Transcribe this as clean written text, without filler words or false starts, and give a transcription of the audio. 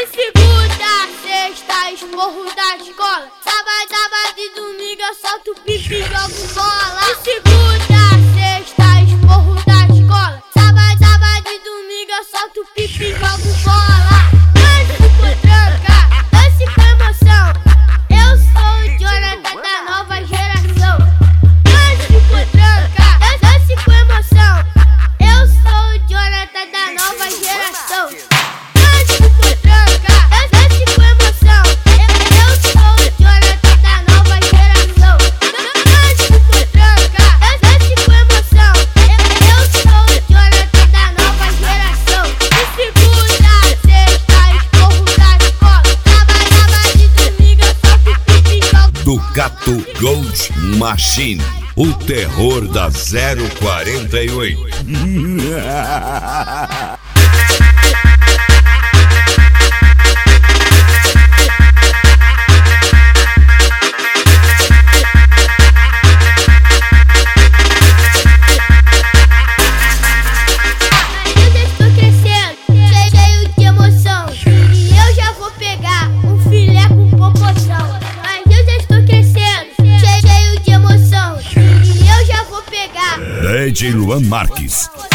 De segunda, sexta, esporro da escola. Sábado e domingo eu solto pipi e jogo bola. De segunda, sexta, esporro da escola. Sábado e domingo eu solto pipi e jogo bola. Dance com tranca, dance com emoção. Eu sou o Jonathan da nova geração. Dance com tranca, dance com emoção. Eu sou o Jonathan da nova geração. Dance com tranca, dance com emoção. Eu sou o Jonathan da nova geração. Dance com tranca, dance com emoção. Eu sou o Jonathan da nova geração. De segunda, sexta, esporro da escola. Sábado e domingo eu solto pipi e jogo. Ducato Gold Machine, o terror da 048. Eu já estou crescendo, cheio de emoção. E eu já vou pegar um filé com proporção. Mas eu já estou crescendo, cheio de emoção. E eu já vou pegar DJ Luan Marques.